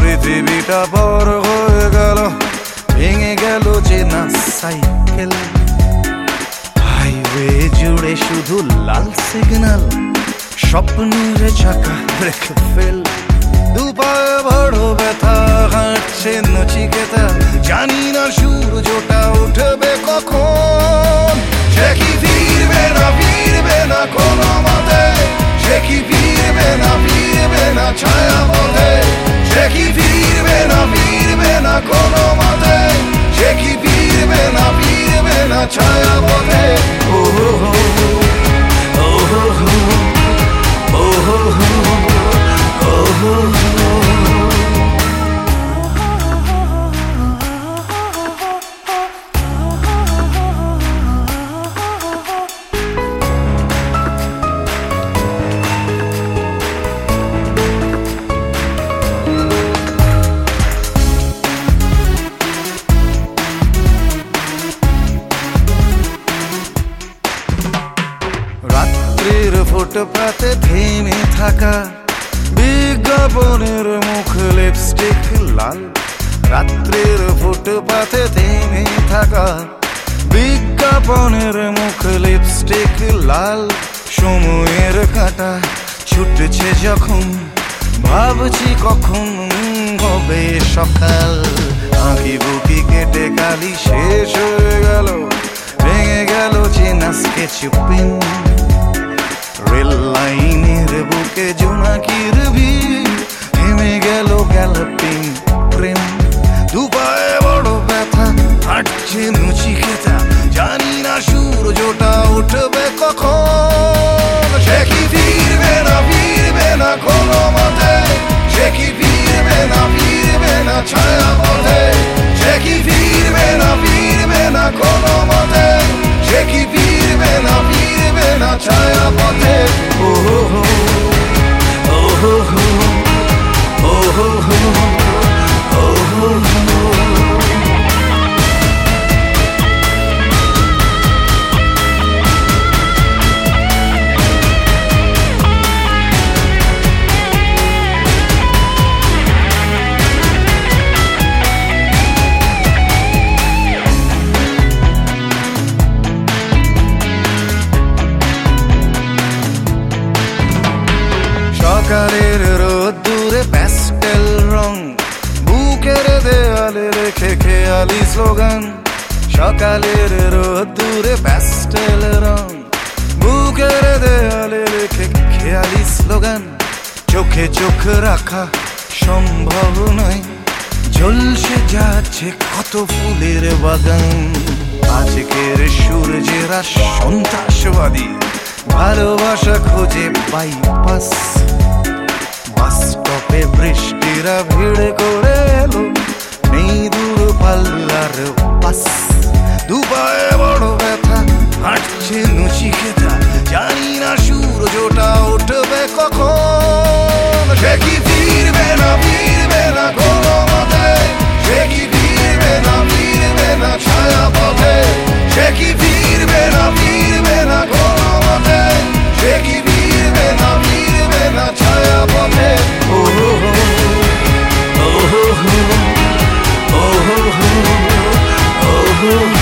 পৃথিবীটা বড় হয়ে গেল, ভেঙে গেল যে না সাইকেল। হাইওয়ে জুড়ে শুধু লাল সিগন্যাল, স্বপ্নের চাকা ব্রেক ফেল। দুপায়ে বড় ব্যথা, হাঁটছে নচিকেতা, জানি না সূর্যটা উঠবে কখন। সে কি ফিরবে না কোনো মতে, সে কি ফিরবে না ছায়া পথে, সে কি ফিরবে না কোনো মতে, সে কি ফিরবে না ছায়া পথে। ও হো হো, ও হো হো, ও হো হো, ও হো হো। রাত্রির ফুটপাতে থেমে থাকা বিজ্ঞাপনের মুখ লিপস্টিক লাল। রাত্রির ফুটপাতে থেমে থাকা বিজ্ঞাপনের মুখ লিপস্টিক লাল। সময়ের কাঁটা ছুটছে যখন, ভাবছি কখন হবে সকাল। আঁকি বুকি কেটে কালি শেষ হয়ে গেল, ভেঙে গেল চেনা স্কেচ পেন। রেল লাইনের বুকে জোনাকির ভিড়, থেমে গেল গ্যালাপিং ট্রেন। দুপায়ে বড় ব্যথা, হাঁটছে নচিকেতা, জানি না সূর্যটা উঠবে কখন। সে কি ফিরবে না কোনো মতে, সে কি ফিরবে না ছায়া পথে, সে কি ফিরবে না কোনো মতে, সে কি ফিরবে না ছায়া পথে। ও হো হো, ও হো হো, ও হো হো, ও হো হো। সকালের রোদ্দুরে প্যাস্টেল রং, বুকের দেয়ালে রেখে খেয়ালি স্লোগান। সকালের রোদ্দুরে প্যাস্টেল রং, বুকের দেয়ালে রেখে খেয়ালি স্লোগান। চোখে চোখ রাখা সম্ভব নয়, ঝলসে যাচ্ছে কত ফুলের বাগান। আজকের সূর্যেরা সন্ত্রাসবাদী, ভালোবাসা খোঁজে বাইপাস। বাস স্টপে বৃষ্টিরা ভিড় করে এলো, নেই দূর পাল্লার বাস। দুপায়ে বড় ব্যথা, হাঁটছে নচিকেতা, জানি না সূর্যটা উঠবে কখন। সে কি ফিরবে না কোনো মতে, সে কি ফিরবে না ছায়া পথে, সে কি ফিরবে না কোনো মতে, সে কি ফিরবে না ছায়া পথে। ও হো হো, ও হো হো, ও হো হো, ও হো হো।